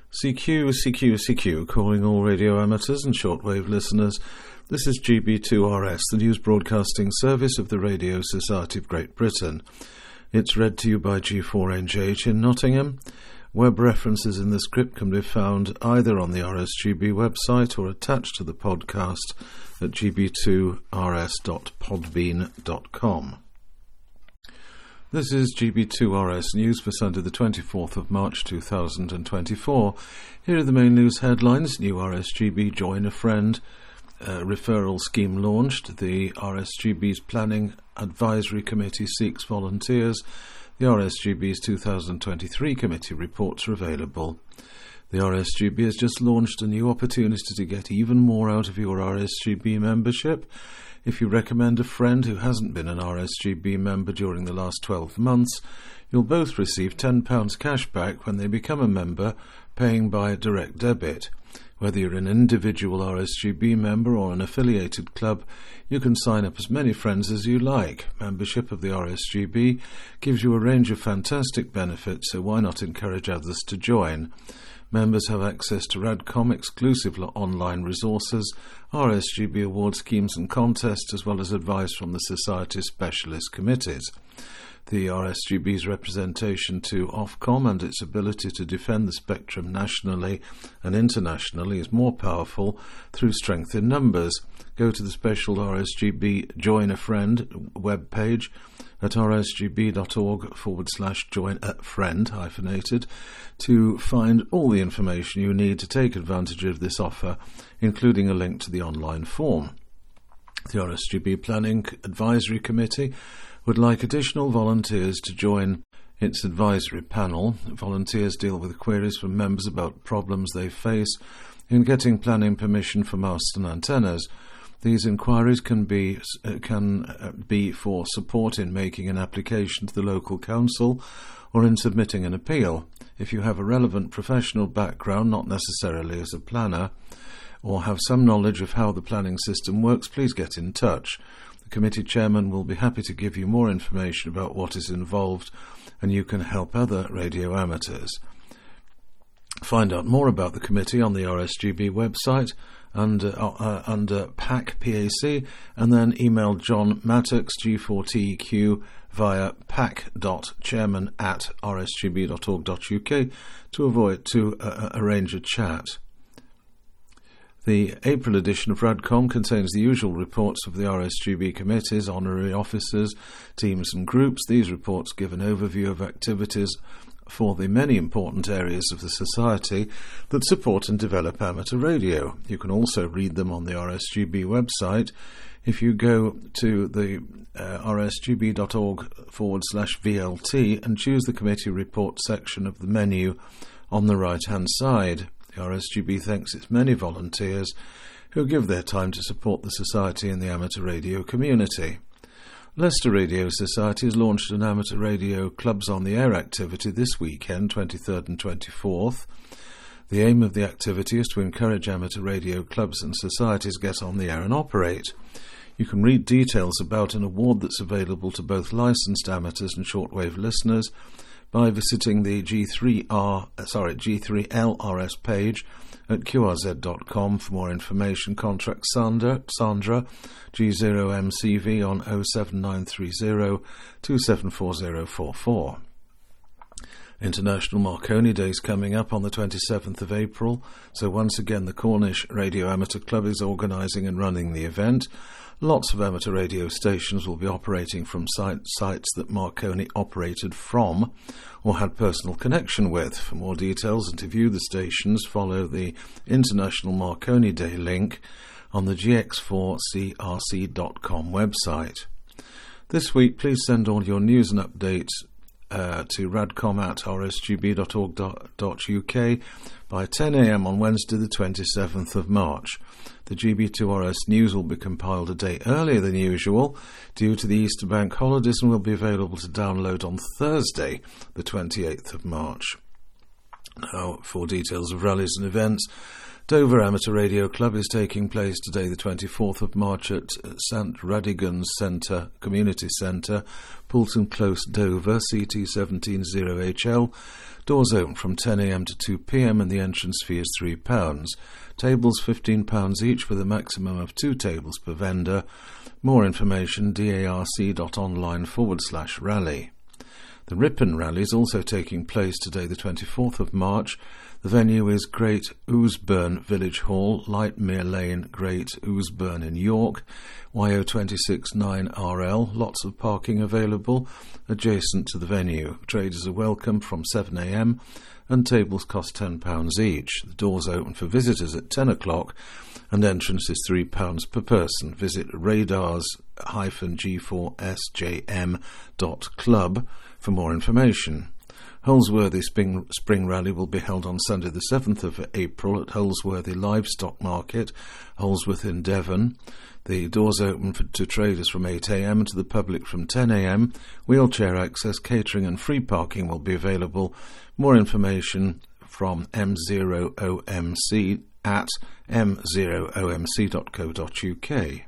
CQ, calling all radio amateurs and shortwave listeners. This is GB2RS, the news broadcasting service of the Radio Society of Great Britain. It's read to you by G4NJH in Nottingham. Web references in the script can be found either on the RSGB website or attached to the podcast at gb2rs.podbean.com. This is GB2RS News for Sunday the 24th of March 2024. Here are the main news headlines. New RSGB Join a Friend referral scheme launched. The RSGB's Planning Advisory Committee seeks volunteers. The RSGB's 2023 committee reports are available. The RSGB has just launched a new opportunity to get even more out of your RSGB membership. If you recommend a friend who hasn't been an RSGB member during the last 12 months, you'll both receive £10 cash back when they become a member, paying by direct debit. Whether you're an individual RSGB member or an affiliated club, you can sign up as many friends as you like. Membership of the RSGB gives you a range of fantastic benefits, so why not encourage others to join? Members have access to RADCOM exclusive online resources, RSGB award schemes and contests, as well as advice from the Society's specialist committees. The RSGB's representation to Ofcom and its ability to defend the spectrum nationally and internationally is more powerful through strength in numbers. Go to the special RSGB Join a Friend webpage at rsgb.org/join-a-friend to find all the information you need to take advantage of this offer, including a link to the online form. The RSGB Planning Advisory Committee would like additional volunteers to join its advisory panel. Volunteers deal with queries from members about problems they face in getting planning permission for masts and antennas. These inquiries can be for support in making an application to the local council or in submitting an appeal. If you have a relevant professional background, not necessarily as a planner, or have some knowledge of how the planning system works, please get in touch. The committee chairman will be happy to give you more information about what is involved, and you can help other radio amateurs. Find out more about the committee on the RSGB website under PAC, P-A-C, and then email John Mattox, G4TEQ, via pac.chairman@rsgb.org.uk to arrange a chat. The April edition of RADCOM contains the usual reports of the RSGB committees, honorary officers, teams and groups. These reports give an overview of activities for the many important areas of the Society that support and develop amateur radio. You can also read them on the RSGB website. If you go to the rsgb.org/VLT and choose the committee report section of the menu on the right-hand side. The RSGB thanks its many volunteers who give their time to support the Society and the amateur radio community. Leicester Radio Society has launched an amateur radio clubs on the air activity this weekend, 23rd and 24th. The aim of the activity is to encourage amateur radio clubs and societies get on the air and operate. You can read details about an award that's available to both licensed amateurs and shortwave listeners by visiting the G3LRS page at qrz.com. For more information, contact Sandra, G0MCV on 07930 274044. International Marconi Day is coming up on the 27th of April, so once again the Cornish Radio Amateur Club is organising and running the event. Lots of amateur radio stations will be operating from sites that Marconi operated from or had personal connection with. For more details and to view the stations, follow the International Marconi Day link on the gx4crc.com website. This week, please send all your news and updates to radcom@rsgb.org.uk by 10 a.m. on Wednesday the 27th of March. The GB2RS news will be compiled a day earlier than usual due to the Easter bank holidays and will be available to download on Thursday the 28th of March. Now, for details of rallies and events, Dover Amateur Radio Club is taking place today, the 24th of March, at St Radigan's Centre, Community Centre, Poulton Close, Dover, CT170HL. Doors open from 10 a.m. to 2 p.m. and the entrance fee is £3. Tables £15 each, with a maximum of 2 tables per vendor. More information, darc.online/rally. The Ripon Rally is also taking place today, the 24th of March. The venue is Great Ousburn Village Hall, Lightmere Lane, Great Ousburn in York, YO269RL. Lots of parking available adjacent to the venue. Traders are welcome from 7 a.m. and tables cost £10 each. The doors open for visitors at 10 o'clock and entrance is £3 per person. Visit radars-g4sjm.club for more information. Holsworthy Spring Rally will be held on Sunday the 7th of April at Holsworthy Livestock Market, Holsworth in Devon. The doors open to traders from 8 a.m. and to the public from 10 a.m. Wheelchair access, catering and free parking will be available. More information from M0OMC at m0omc.co.uk.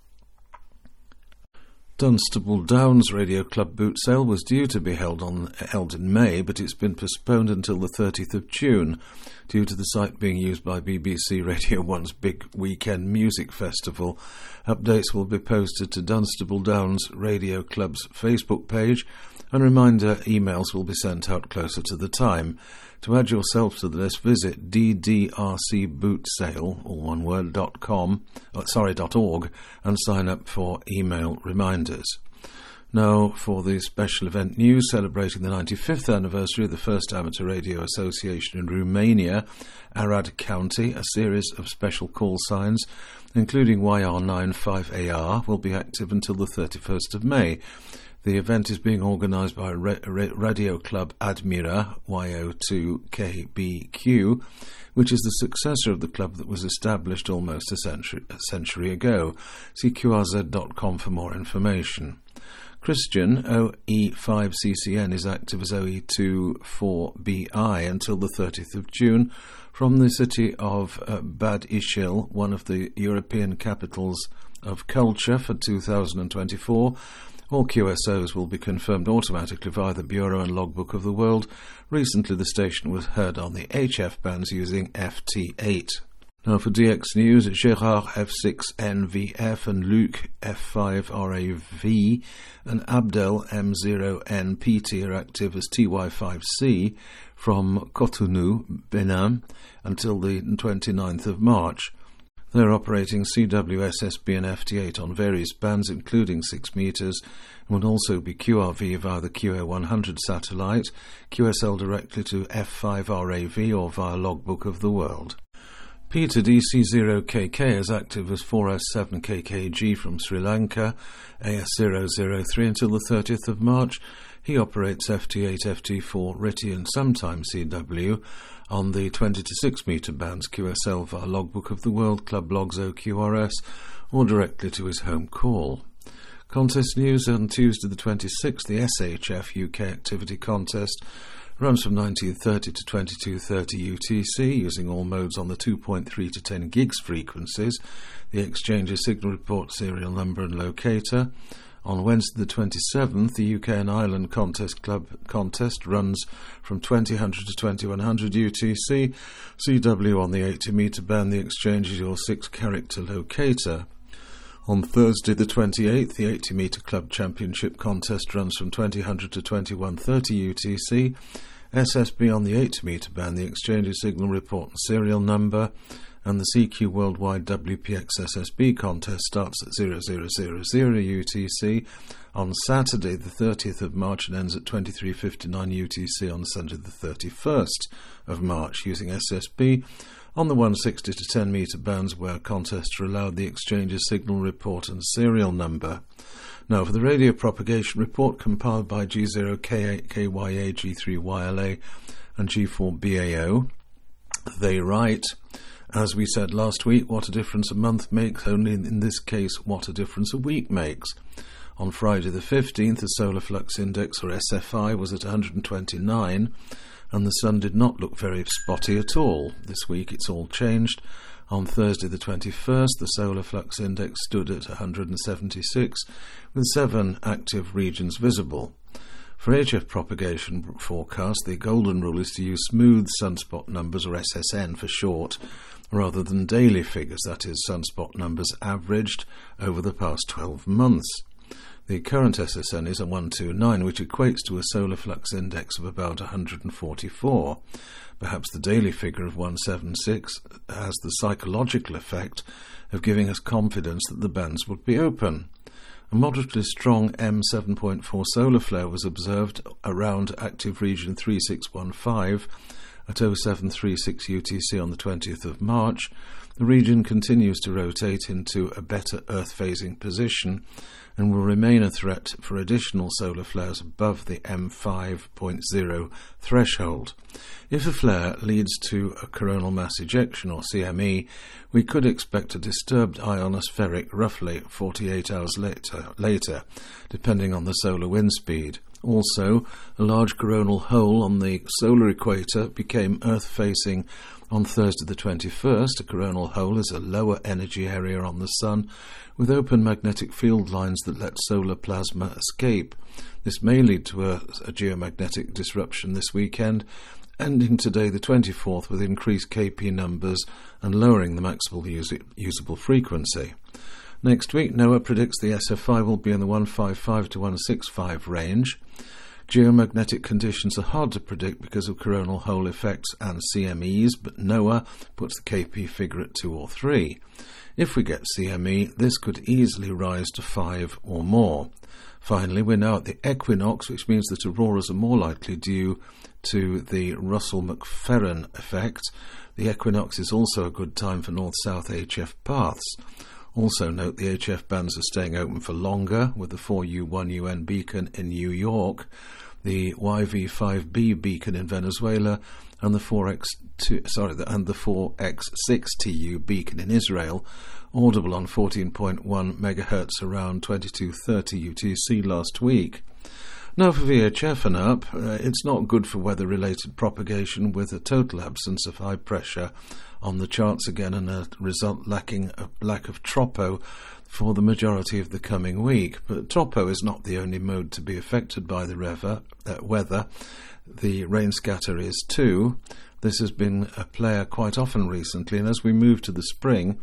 Dunstable Downs Radio Club boot sale was due to be held in May, but it's been postponed until the 30th of June due to the site being used by BBC Radio 1's big weekend music festival. Updates will be posted to Dunstable Downs Radio Club's Facebook page, and reminder emails will be sent out closer to the time. To add yourself to the list, visit ddrcbootsale, all one word, .org, and sign up for email reminders. Now for the special event news, celebrating the 95th anniversary of the first Amateur Radio Association in Romania, Arad County, a series of special call signs, including YR95AR, will be active until the 31st of May. The event is being organised by Radio Club Admira, YO2KBQ, which is the successor of the club that was established almost a century ago. See qrz.com for more information. Christian, OE5CCN, is active as OE24BI until the 30th of June from the city of Bad Ischl, one of the European capitals of culture, for 2024. All QSOs will be confirmed automatically via the Bureau and Logbook of the World. Recently the station was heard on the HF bands using FT8. Now for DX News, Gérard F6NVF and Luc F5RAV and Abdel M0NPT are active as TY5C from Cotonou, Benin, until the 29th of March. They're operating CWSSB and FT8 on various bands, including 6 meters, and would also be QRV via the QA100 satellite, QSL directly to F5RAV or via Logbook of the World. Peter DC0KK is active as 4S7KKG from Sri Lanka, AS003 until the 30th of March. He operates FT8, FT4, RITI and sometimes CW on the 20 to 6 metre bands, QSL via Logbook of the World, Club Logs OQRS, or directly to his home call. Contest news on Tuesday the 26th, the SHF UK Activity Contest runs from 1930 to 22:30 UTC using all modes on the 2.3 to 10 gigs frequencies. The exchange is signal report, serial number and locator. On Wednesday the 27th, the UK and Ireland Club contest runs from 2000 to 2100 UTC. CW on the 80 metre band, the exchange is your 6-character locator. On Thursday the 28th, the 80 metre Club Championship contest runs from 2000 to 2130 UTC. SSB on the 80 metre band, the exchange is signal report and serial number. And the CQ Worldwide WPX SSB contest starts at 0000 UTC on Saturday the 30th of March and ends at 23:59 UTC on Sunday the 31st of March using SSB on the 160 to 10 metre bands where contests are allowed. The exchange's signal report and serial number. Now for the radio propagation report compiled by G0K8KYA, G3YLA and G4BAO, they write, as we said last week, what a difference a month makes, only in this case, what a difference a week makes. On Friday the 15th, the solar flux index, or SFI, was at 129, and the sun did not look very spotty at all. This week it's all changed. On Thursday the 21st, the solar flux index stood at 176, with 7 active regions visible. For HF propagation forecast, the golden rule is to use smooth sunspot numbers, or SSN for short, rather than daily figures, that is, sunspot numbers averaged over the past 12 months. The current SSN is a 129, which equates to a solar flux index of about 144. Perhaps the daily figure of 176 has the psychological effect of giving us confidence that the bands would be open. A moderately strong M7.4 solar flare was observed around active region 3615 at 0736 UTC on the 20th of March. The region continues to rotate into a better Earth-phasing position and will remain a threat for additional solar flares above the M5.0 threshold. If a flare leads to a coronal mass ejection, or CME, we could expect a disturbed ionospheric roughly 48 hours later, depending on the solar wind speed. Also, a large coronal hole on the solar equator became Earth-facing on Thursday the 21st. A coronal hole is a lower energy area on the Sun with open magnetic field lines that let solar plasma escape. This may lead to a geomagnetic disruption this weekend, ending today the 24th with increased KP numbers and lowering the maximal usable frequency. Next week, NOAA predicts the SFI will be in the 155 to 165 range. Geomagnetic conditions are hard to predict because of coronal hole effects and CMEs, but NOAA puts the KP figure at 2 or 3. If we get CME, this could easily rise to 5 or more. Finally, we're now at the equinox, which means that auroras are more likely due to the Russell-McFerran effect. The equinox is also a good time for north-south HF paths. Also note the HF bands are staying open for longer, with the 4U1UN beacon in New York, the YV5B beacon in Venezuela, and the 4X6TU beacon in Israel, audible on 14.1 MHz around 22:30 UTC last week. Now for VHF and up, it's not good for weather-related propagation, with a total absence of high pressure on the charts again, and a result lack of tropo for the majority of the coming week. But tropo is not the only mode to be affected by the weather. The rain scatter is too. This has been a player quite often recently, and as we move to the spring,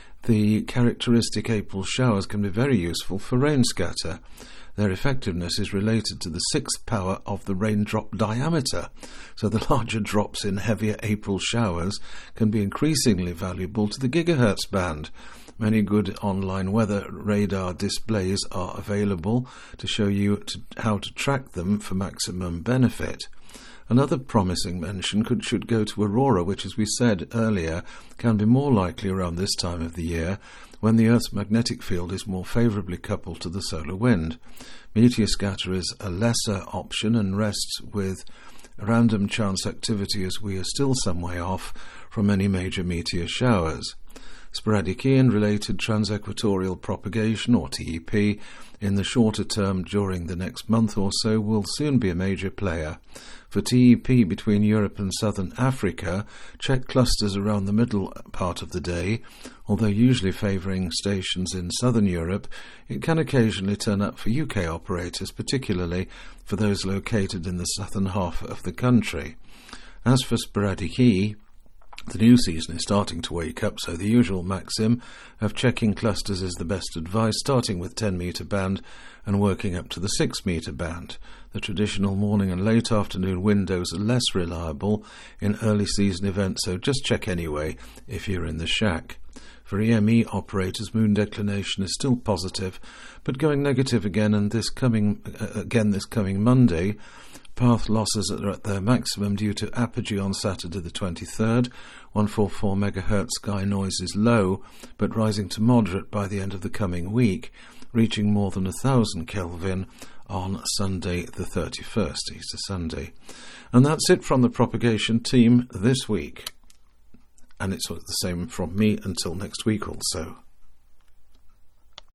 the characteristic April showers can be very useful for rain scatter. Their effectiveness is related to the 6th power of the raindrop diameter, so the larger drops in heavier April showers can be increasingly valuable to the gigahertz band. Many good online weather radar displays are available to show you how to track them for maximum benefit. Another promising mention should go to aurora, which, as we said earlier, can be more likely around this time of the year, when the Earth's magnetic field is more favourably coupled to the solar wind. Meteor scatter is a lesser option and rests with random chance activity, as we are still some way off from any major meteor showers. Sporadic and related transequatorial propagation, or TEP, in the shorter term during the next month or so will soon be a major player. For TEP between Europe and southern Africa, check clusters around the middle part of the day. Although usually favouring stations in southern Europe, it can occasionally turn up for UK operators, particularly for those located in the southern half of the country. As for sporadic E, the new season is starting to wake up, so the usual maxim of checking clusters is the best advice, starting with 10 metre band and working up to the 6 metre band. The traditional morning and late afternoon windows are less reliable in early season events, so just check anyway if you're in the shack. For EME operators, moon declination is still positive, but going negative again this coming Monday. Path losses are at their maximum due to apogee on Saturday the 23rd. 144 MHz sky noise is low, but rising to moderate by the end of the coming week, reaching more than 1,000 Kelvin on Sunday the 31st, Easter Sunday. And that's it from the propagation team this week. And it's the same from me until next week also.